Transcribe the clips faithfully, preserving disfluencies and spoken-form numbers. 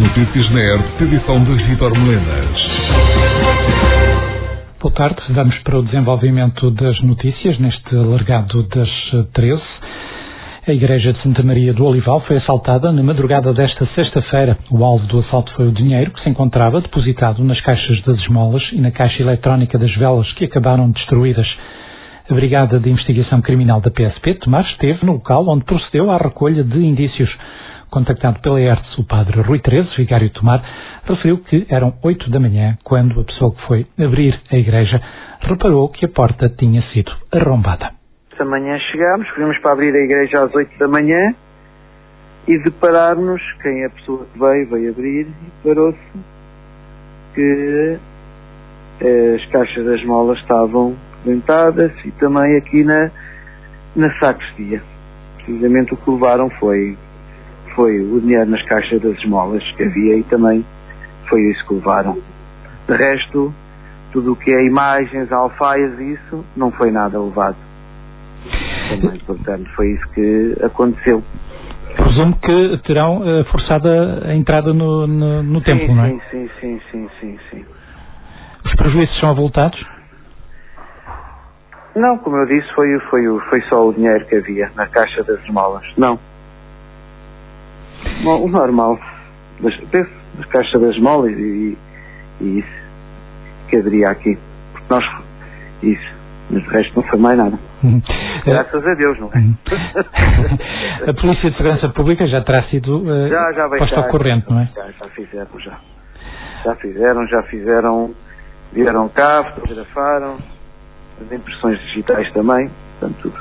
notícias na E R T, edição de Vítor Melenas. Boa tarde, vamos para o desenvolvimento das notícias neste alargado das treze. A Igreja de Santa Maria do Olival foi assaltada na madrugada desta sexta-feira. O alvo do assalto foi o dinheiro que se encontrava depositado nas caixas das esmolas e na caixa eletrónica das velas, que acabaram destruídas. A Brigada de Investigação Criminal da P S P, Tomar, esteve no local onde procedeu à recolha de indícios. Contactado pela E R T, o padre Rui Terese, vigário de Tomar, referiu que eram oito da manhã quando a pessoa que foi abrir a igreja reparou que a porta tinha sido arrombada. Esta manhã chegámos, fomos para abrir a igreja às oito da manhã e deparar-nos, quem é a pessoa que veio, veio abrir e parou-se que as caixas das molas estavam dentadas e também aqui na, na sacristia. Precisamente o que levaram foi, foi o dinheiro nas caixas das esmolas que havia e também foi isso que levaram. De resto, tudo o que é imagens, alfaias e isso, não foi nada levado. Também, portanto, foi isso que aconteceu. Presumo que terão uh, forçado a entrada no, no, no sim, templo, sim, não é? Sim, sim, sim, sim, sim, sim. Os prejuízos são avultados? Não, como eu disse, foi, foi, foi só o dinheiro que havia na caixa das esmolas. Não. O normal. Das, das caixas das esmolas e, e isso que haveria aqui. Porque nós... Isso. Mas o resto não foi mais nada. Uhum. Graças a Deus, não é? Uhum. A Polícia de Segurança Pública já terá sido uh, já, já posta ao corrente, não é? Já, já fizeram, já. Já fizeram, já fizeram, vieram cá, fotografaram, as impressões digitais também, portanto tudo.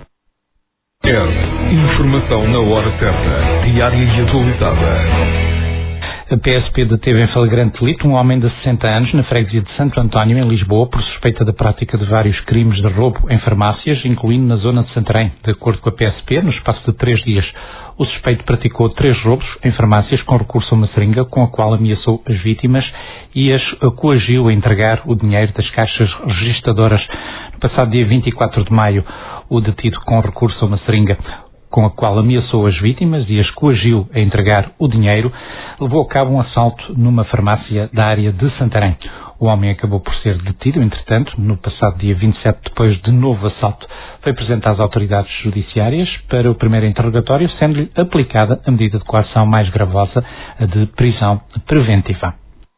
E R T, informação na hora certa, diária e atualizada. A P S P deteve em flagrante delito um homem de sessenta anos na freguesia de Santo António, em Lisboa, por suspeita da prática de vários crimes de roubo em farmácias, incluindo na zona de Santarém. De acordo com a P S P, no espaço de três dias, o suspeito praticou três roubos em farmácias com recurso a uma seringa, com a qual ameaçou as vítimas e as coagiu a entregar o dinheiro das caixas registadoras. No passado dia vinte e quatro de maio, o detido com recurso a uma seringa, com a qual ameaçou as vítimas e as coagiu a entregar o dinheiro, levou a cabo um assalto numa farmácia da área de Santarém. O homem acabou por ser detido, entretanto, no passado dia vinte e sete, depois de novo assalto. Foi apresentado às autoridades judiciárias para o primeiro interrogatório, sendo-lhe aplicada a medida de coação mais gravosa, a de prisão preventiva.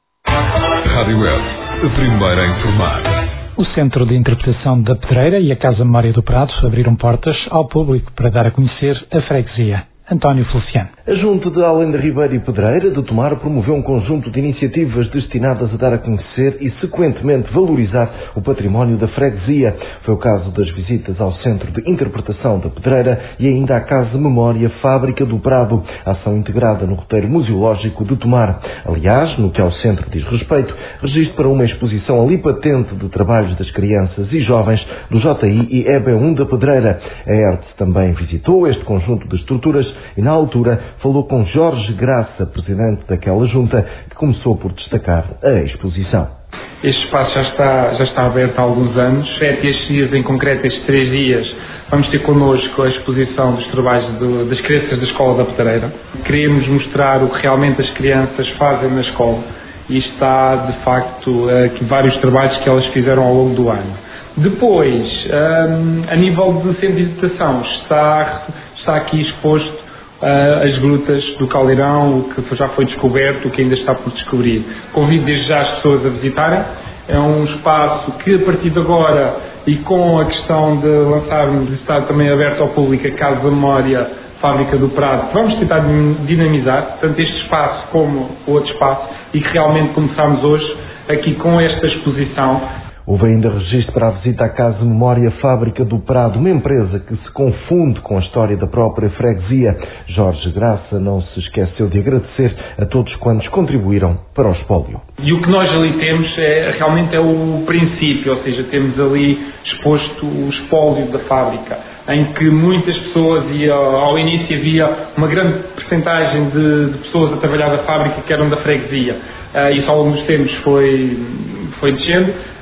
Rádio E R T, a primeira a informar. O Centro de Interpretação da Pedreira e a Casa Memória do Prado abriram portas ao público para dar a conhecer a freguesia. António Feliciano. A Junta de Além da Ribeira e Pedreira de Tomar promoveu um conjunto de iniciativas destinadas a dar a conhecer e, sequentemente, valorizar o património da freguesia. Foi o caso das visitas ao Centro de Interpretação da Pedreira e ainda à Casa Memória Fábrica do Prado, ação integrada no roteiro museológico de Tomar. Aliás, no que ao centro diz respeito, registro para uma exposição ali patente de trabalhos das crianças e jovens do J I e E B um da Pedreira. A E R T também visitou este conjunto de estruturas e, na altura, falou com Jorge Graça, presidente daquela junta, que começou por destacar a exposição. Este espaço já está, já está aberto há alguns anos. Sete estes dias, em concreto estes três dias, vamos ter connosco a exposição dos trabalhos do, das crianças da Escola da Pedreira. Queremos mostrar o que realmente as crianças fazem na escola e está, de facto, aqui vários trabalhos que elas fizeram ao longo do ano. Depois, um, a nível de centro de educação, está, está aqui exposto Uh, as grutas do Caldeirão, o que já foi descoberto, o que ainda está por descobrir. Convido desde já as pessoas a visitarem. É um espaço que, a partir de agora, e com a questão de lançarmos e estar também aberto ao público a Casa da Memória Fábrica do Prado, vamos tentar dinamizar tanto este espaço como o outro espaço, e que realmente começamos hoje aqui com esta exposição. Houve ainda registro para a visita à Casa Memória Fábrica do Prado, uma empresa que se confunde com a história da própria freguesia. Jorge Graça não se esqueceu de agradecer a todos quantos contribuíram para o espólio. E o que nós ali temos é, realmente é o princípio, ou seja, temos ali exposto o espólio da fábrica, em que muitas pessoas, e ao início havia uma grande percentagem de, de pessoas a trabalhar da fábrica que eram da freguesia. Uh, isso ao longo dos tempos foi, foi descendo.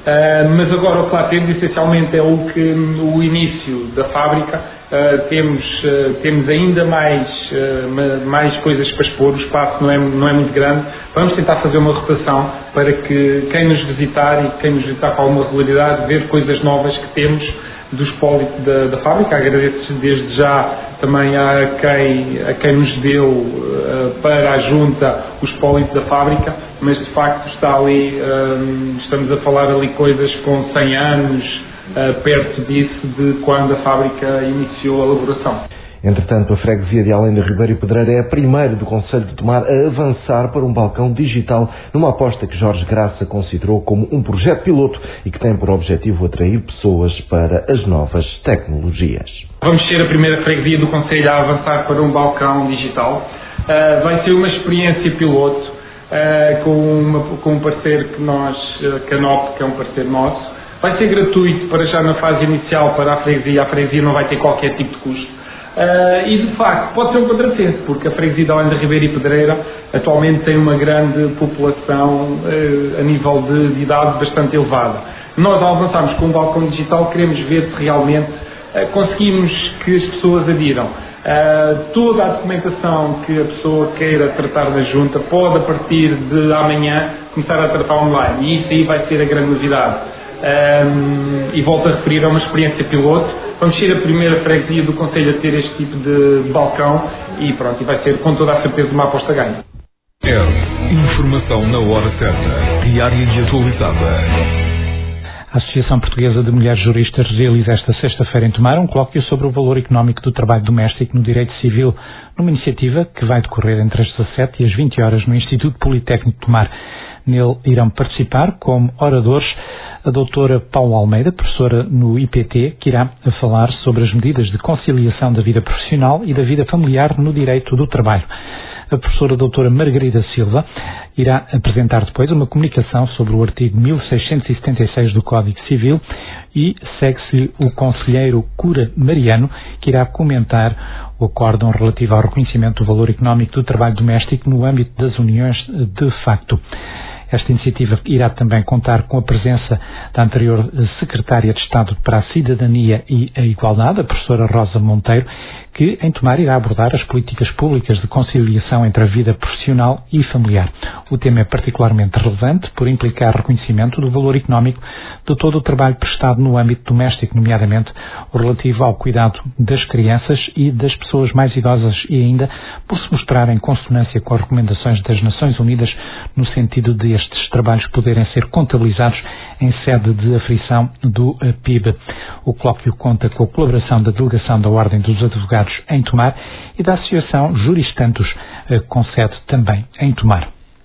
Uh, mas agora, claro, temos essencialmente é o, que, o início da fábrica, uh, temos, uh, temos ainda mais, uh, mais coisas para expor, o espaço não é, não é muito grande. Vamos tentar fazer uma rotação para que quem nos visitar e quem nos visitar com alguma regularidade, ver coisas novas que temos do espólito da, da fábrica. Agradeço desde já também a quem, a quem nos deu uh, para a junta o espólito da fábrica, mas de facto está ali, um, estamos a falar ali coisas com cem anos, uh, perto disso de quando a fábrica iniciou a elaboração. Entretanto, a freguesia de Além da Ribeira e Pedreira é a primeira do concelho de Tomar a avançar para um balcão digital, numa aposta que Jorge Graça considerou como um projeto piloto e que tem por objetivo atrair pessoas para as novas tecnologias. Vamos ser a primeira freguesia do concelho a avançar para um balcão digital. Uh, vai ser uma experiência piloto uh, com, uma, com um parceiro que nós, uh, Canop, que é um parceiro nosso. Vai ser gratuito para já na fase inicial para a freguesia. A freguesia não vai ter qualquer tipo de custo. Uh, e de facto pode ser um contrassenso, porque a freguesia de Além da Ribeira e Pedreira atualmente tem uma grande população uh, a nível de, de idade bastante elevada. Nós, ao avançarmos com o balcão digital, queremos ver se realmente uh, conseguimos que as pessoas adiram. Uh, toda a documentação que a pessoa queira tratar na junta pode, a partir de amanhã, começar a tratar online, e isso aí vai ser a grande novidade. Um, e volto a referir a uma experiência piloto. Vamos ser a primeira freguesia do concelho a ter este tipo de balcão e pronto, e vai ser com toda a certeza uma aposta ganha. É informação na hora certa, diária e atualizada. A Associação Portuguesa de Mulheres Juristas realiza esta sexta-feira em Tomar um colóquio sobre o valor económico do trabalho doméstico no direito civil, numa iniciativa que vai decorrer entre as dezassete e as vinte horas no Instituto Politécnico de Tomar. Nele irão participar como oradores a doutora Paula Almeida, professora no I P T, que irá falar sobre as medidas de conciliação da vida profissional e da vida familiar no direito do trabalho. A professora doutora Margarida Silva irá apresentar depois uma comunicação sobre o artigo mil seiscentos e setenta e seis do Código Civil e segue-se o conselheiro Cura Mariano, que irá comentar o acórdão relativo ao reconhecimento do valor económico do trabalho doméstico no âmbito das uniões de facto. Esta iniciativa irá também contar com a presença da anterior Secretária de Estado para a Cidadania e a Igualdade, a professora Rosa Monteiro, que em Tomar irá abordar as políticas públicas de conciliação entre a vida profissional e familiar. O tema é particularmente relevante por implicar reconhecimento do valor económico de todo o trabalho prestado no âmbito doméstico, nomeadamente o relativo ao cuidado das crianças e das pessoas mais idosas, e ainda por se mostrar em consonância com as recomendações das Nações Unidas no sentido de estes trabalhos poderem ser contabilizados em sede de aferição do P I B. O colóquio conta com a colaboração da Delegação da Ordem dos Advogados em Tomar e da Associação Juristantos, com sede também em Tomar.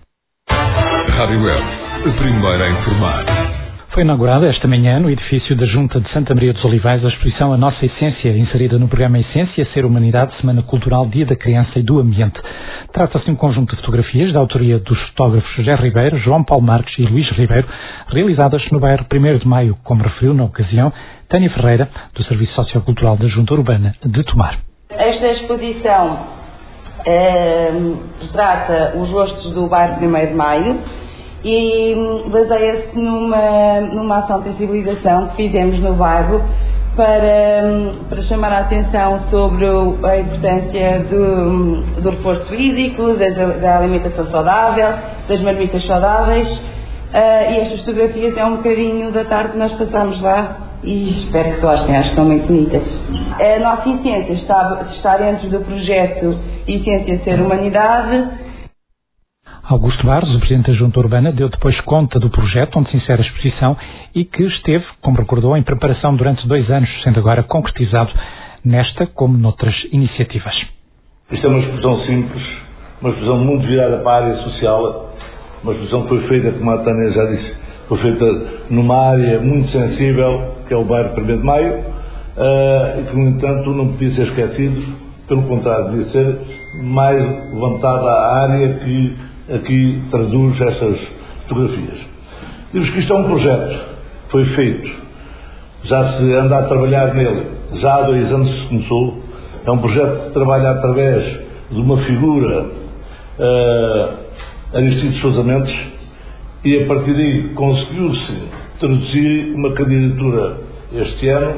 Rádio Web, a primeira a informar. Foi inaugurada esta manhã no edifício da Junta de Santa Maria dos Olivais a exposição A Nossa Essência, inserida no programa Essência Ser Humanidade, Semana Cultural, Dia da Criança e do Ambiente. Trata-se de um conjunto de fotografias da autoria dos fotógrafos José Ribeiro, João Paulo Marques e Luís Ribeiro, realizadas no bairro primeiro de Maio, como referiu na ocasião Tânia Ferreira, do Serviço Sociocultural da Junta Urbana de Tomar. Esta exposição eh, retrata os rostos do bairro primeiro de Maio e baseia-se numa, numa ação de sensibilização que fizemos no bairro para, para chamar a atenção sobre a importância do, do reforço físico, da, da alimentação saudável, das marmitas saudáveis, uh, e estas fotografias é um bocadinho da tarde que nós passamos lá e espero que gostem, acho que são muito bonitas. A nossa Essência está, está dentro do projeto Essência Ser Humanidade. Augusto Barros, o Presidente da Junta Urbana, deu depois conta do projeto onde se insere a exposição e que esteve, como recordou, em preparação durante dois anos, sendo agora concretizado nesta como noutras iniciativas. Isto é uma exposição simples, uma exposição muito virada para a área social, uma exposição que foi feita, como a Tânia já disse, foi feita numa área muito sensível, que é o bairro primeiro de Maio, uh, e que, no entanto, não podia ser esquecido, pelo contrário, devia ser mais levantada a área que aqui traduz estas fotografias. Digo que isto é um projeto que foi feito, já se anda a trabalhar nele, já há dois anos que se começou, é um projeto que trabalha através de uma figura, uh, Aristides Sousa Mendes, e a partir daí conseguiu-se introduzi uma candidatura este ano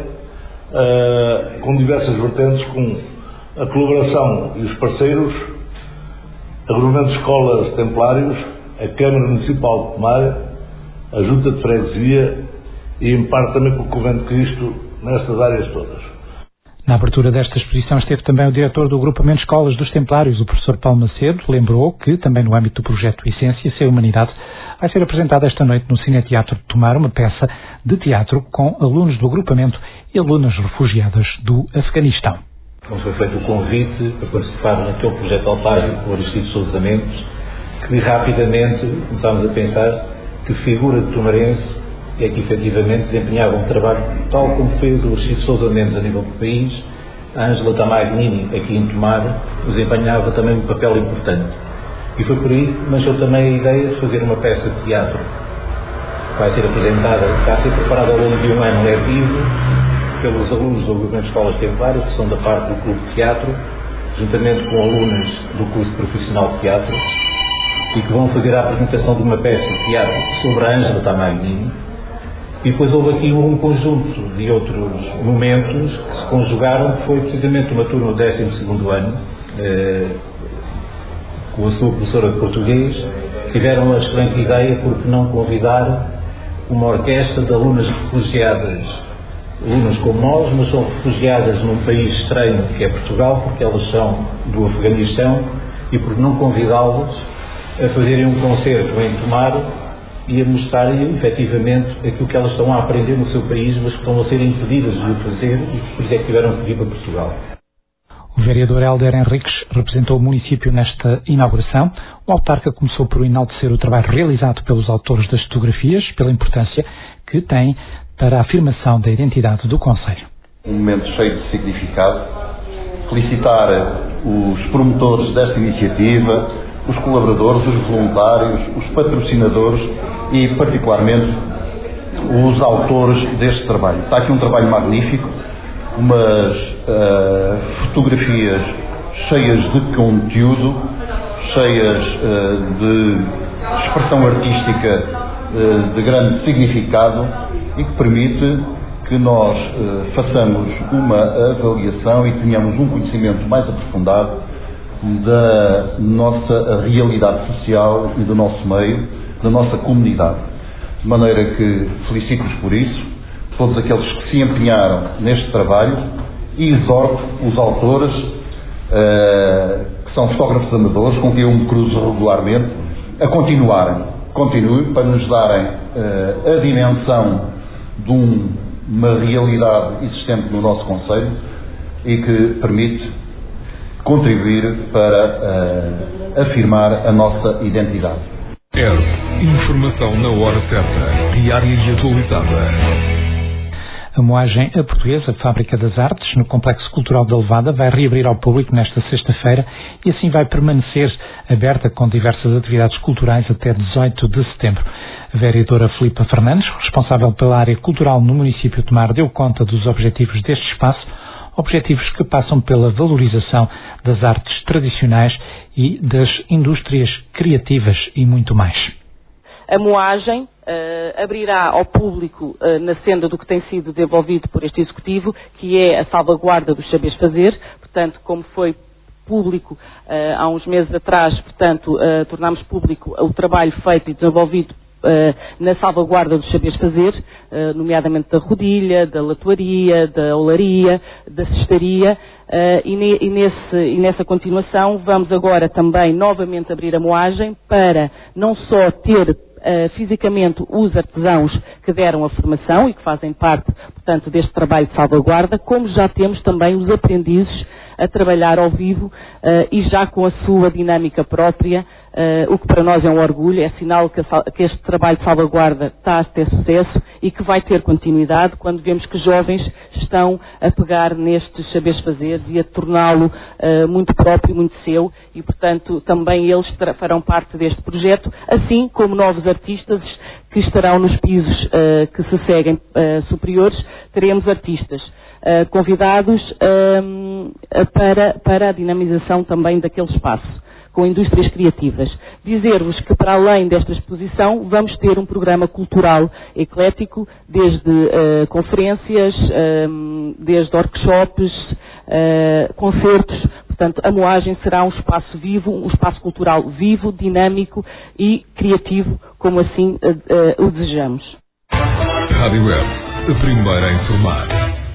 uh, com diversas vertentes, com a colaboração e os parceiros, agrupamento de escolas templários, a Câmara Municipal de Tomar, a Junta de Freguesia e em parte também com o Convento de Cristo nestas áreas todas. Na abertura desta exposição esteve também o diretor do agrupamento de escolas dos Templários, o professor Paulo Macedo. Lembrou que, também no âmbito do projeto Essência Sem Humanidade, vai ser apresentada esta noite no Cineteatro de Tomar uma peça de teatro com alunos do agrupamento e alunas refugiadas do Afeganistão. Como foi feito o convite para participar naquele projeto autárquico com o Aristides Sousa Mendes, que rapidamente começámos a pensar que figura de tomarense é que efetivamente desempenhava um trabalho tal como fez o Aristides Sousa Mendes a nível do país. A Ângela Tamagnini, aqui em Tomar, desempenhava também um papel importante. E foi por aí que nasceu também a ideia de fazer uma peça de teatro que vai ser apresentada, está a ser preparada ao longo de um ano letivo pelos alunos do agrupamento de escolas templárias, que são da parte do Clube de Teatro, juntamente com alunas do curso profissional de teatro, e que vão fazer a apresentação de uma peça de teatro sobre a Ângela Tamagnini. E depois houve aqui um conjunto de outros momentos que se conjugaram, que foi precisamente uma turma do décimo segundo ano, eh, com a sua professora de português, tiveram a excelente ideia por que não convidar uma orquestra de alunas refugiadas, alunas como nós, mas são refugiadas num país estranho que é Portugal, porque elas são do Afeganistão, e por não convidá-las a fazerem um concerto em Tomar e a mostrarem efetivamente aquilo que elas estão a aprender no seu país, mas que estão a ser impedidas de o fazer e por isso é que tiveram que vir para Portugal. O vereador Helder Henriques representou o município nesta inauguração. O autarca começou por enaltecer o trabalho realizado pelos autores das fotografias, pela importância que tem para a afirmação da identidade do concelho. Um momento cheio de significado. Felicitar os promotores desta iniciativa, os colaboradores, os voluntários, os patrocinadores e, particularmente, os autores deste trabalho. Está aqui um trabalho magnífico, umas uh, fotografias cheias de conteúdo, cheias uh, de expressão artística uh, de grande significado e que permite que nós uh, façamos uma avaliação e tenhamos um conhecimento mais aprofundado da nossa realidade social e do nosso meio, da nossa comunidade. De maneira que felicito-os por isso, todos aqueles que se empenharam neste trabalho, e exorto os autores, uh, que são fotógrafos amadores, com quem eu me cruzo regularmente, a continuarem. Continuem para nos darem uh, a dimensão de um, uma realidade existente no nosso concelho e que permite contribuir para uh, afirmar a nossa identidade. É informação na hora certa, diária e atualizada. A Moagem A Portuguesa, Fábrica das Artes, no Complexo Cultural da Levada, vai reabrir ao público nesta sexta-feira e assim vai permanecer aberta com diversas atividades culturais até dezoito de setembro. A vereadora Filipa Fernandes, responsável pela área cultural no município de Tomar, deu conta dos objetivos deste espaço, objetivos que passam pela valorização das artes tradicionais e das indústrias criativas e muito mais. A Moagem uh, abrirá ao público uh, na senda do que tem sido desenvolvido por este Executivo, que é a salvaguarda dos saberes fazer, portanto, como foi público uh, há uns meses atrás, portanto, uh, tornámos público o trabalho feito e desenvolvido Uh, na salvaguarda dos saberes fazer, uh, nomeadamente da rodilha, da latuaria, da olaria, da cestaria, uh, e, ne, e, nesse, e nessa continuação vamos agora também novamente abrir a Moagem para não só ter uh, fisicamente os artesãos que deram a formação e que fazem parte, portanto, deste trabalho de salvaguarda, como já temos também os aprendizes a trabalhar ao vivo uh, e já com a sua dinâmica própria, uh, o que para nós é um orgulho, é sinal que, a, que este trabalho de salvaguarda está a ter sucesso e que vai ter continuidade quando vemos que jovens estão a pegar nestes saberes fazer e a torná-lo uh, muito próprio, muito seu, e portanto também eles farão parte deste projeto, assim como novos artistas que estarão nos pisos uh, que se seguem uh, superiores, teremos artistas Uh, convidados uh, para, para a dinamização também daquele espaço. com indústrias criativas. Dizer-vos que, para além desta exposição, vamos ter um programa cultural eclético, desde uh, conferências, uh, desde workshops, uh, concertos. Portanto, a Moagem será um espaço vivo, um espaço cultural vivo, dinâmico e criativo, como assim uh, uh, o desejamos. Rádio Web, a primeira a informar.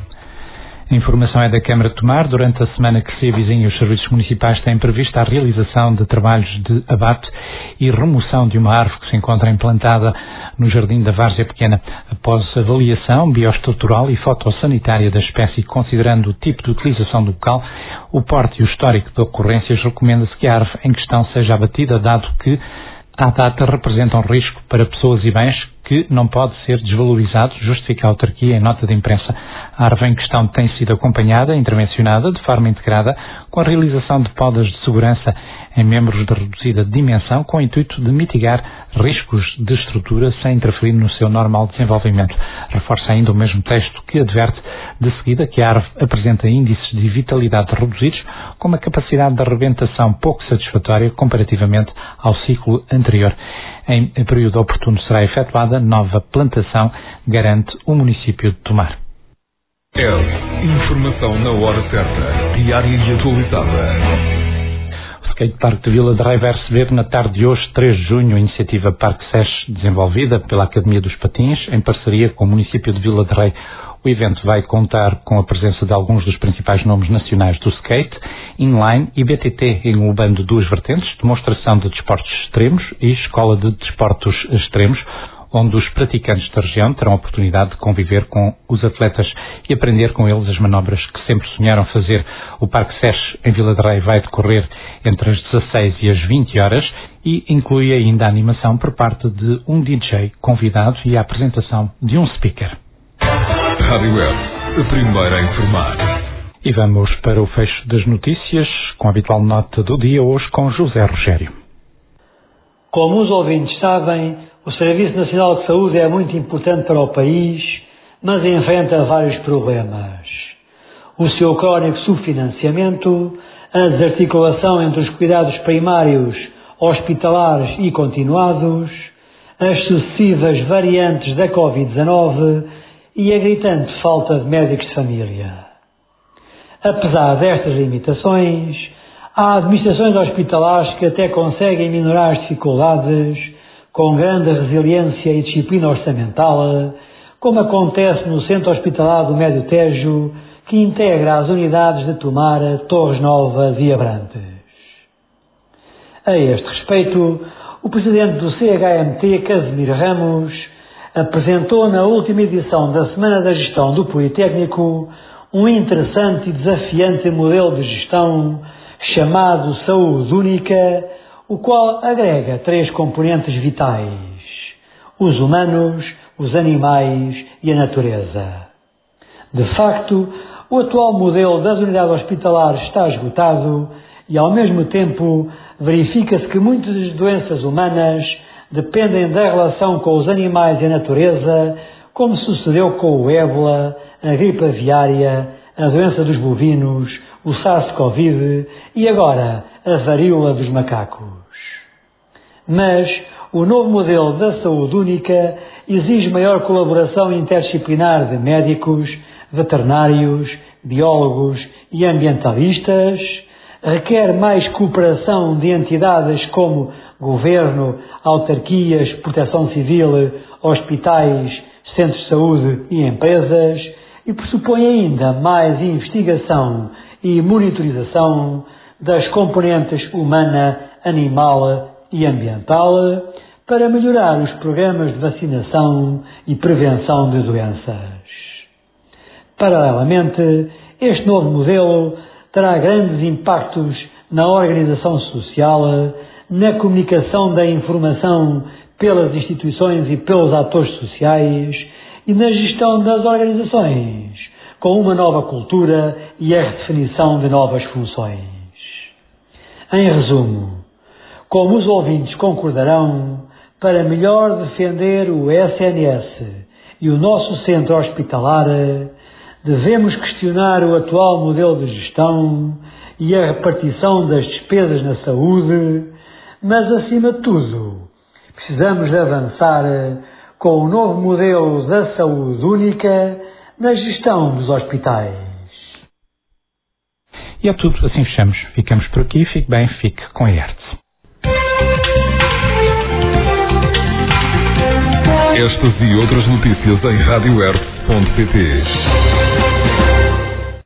A informação é da Câmara de Tomar. Durante a semana que se avizinha, os serviços municipais têm previsto a realização de trabalhos de abate e remoção de uma árvore que se encontra implantada no Jardim da Várzea Pequena. Após avaliação bioestrutural e fotossanitária da espécie, considerando o tipo de utilização do local, o porte e o histórico de ocorrências, recomenda-se que a árvore em questão seja abatida, dado que à data representam risco para pessoas e bens que não pode ser desvalorizado, justifica a autarquia em nota de imprensa. A árvore em questão tem sido acompanhada e intervencionada de forma integrada com a realização de podas de segurança em membros de reduzida dimensão, com o intuito de mitigar riscos de estrutura sem interferir no seu normal desenvolvimento. Reforça ainda o mesmo texto que adverte de seguida que a árvore apresenta índices de vitalidade reduzidos, com uma capacidade de arrebentação pouco satisfatória comparativamente ao ciclo anterior. Em período oportuno será efetuada nova plantação, garante o município de Tomar. É informação na hora certa, diária e atualizada. O skatepark de Vila de Rei vai receber na tarde de hoje, três de junho, a iniciativa Parque S E S, desenvolvida pela Academia dos Patins, em parceria com o município de Vila de Rei. O evento vai contar com a presença de alguns dos principais nomes nacionais do skate, inline e B T T, englobando duas vertentes, demonstração de desportos extremos e escola de desportos extremos, onde os praticantes da região terão a oportunidade de conviver com os atletas e aprender com eles as manobras que sempre sonharam fazer. O Parque S E S em Vila de Rei vai decorrer entre as dezasseis e as vinte horas e inclui ainda a animação por parte de um D J convidado e a apresentação de um speaker. Rádio Web, a primeira a informar. E vamos para o fecho das notícias, com a habitual nota do dia, hoje com José Rogério. Como os ouvintes sabem, o Serviço Nacional de Saúde é muito importante para o país, mas enfrenta vários problemas. O seu crónico subfinanciamento, a desarticulação entre os cuidados primários, hospitalares e continuados, as sucessivas variantes da covid dezanove e a gritante falta de médicos de família. Apesar destas limitações, há administrações hospitalares que até conseguem minorar as dificuldades com grande resiliência e disciplina orçamental, como acontece no Centro Hospitalar do Médio Tejo, que integra as unidades de Tomar, Torres Novas e Abrantes. A este respeito, o presidente do C H M T, Casimiro Ramos, apresentou na última edição da Semana da Gestão do Politécnico um interessante e desafiante modelo de gestão chamado Saúde Única, o qual agrega três componentes vitais: os humanos, os animais e a natureza. De facto, o atual modelo das unidades hospitalares está esgotado e, ao mesmo tempo, verifica-se que muitas das doenças humanas dependem da relação com os animais e a natureza, como sucedeu com o ébola, a gripe aviária, a doença dos bovinos, o SARS-CoV e agora a varíola dos macacos. Mas o novo modelo da saúde única exige maior colaboração interdisciplinar de médicos, veterinários, biólogos e ambientalistas, requer mais cooperação de entidades como governo, autarquias, proteção civil, hospitais, centros de saúde e empresas, e pressupõe ainda mais investigação e monitorização das componentes humana, animal e ambiental para melhorar os programas de vacinação e prevenção de doenças. Paralelamente, este novo modelo terá grandes impactos na organização social, na comunicação da informação pelas instituições e pelos atores sociais e na gestão das organizações, com uma nova cultura e a redefinição de novas funções. Em resumo, como os ouvintes concordarão, para melhor defender o S N S e o nosso centro hospitalar, devemos questionar o atual modelo de gestão e a repartição das despesas na saúde, mas, acima de tudo, precisamos de avançar com o novo modelo da saúde única na gestão dos hospitais. E é tudo, assim fechamos. Ficamos por aqui, fique bem, fique com a E R T. Estas e outras notícias em rádio r t ponto p t.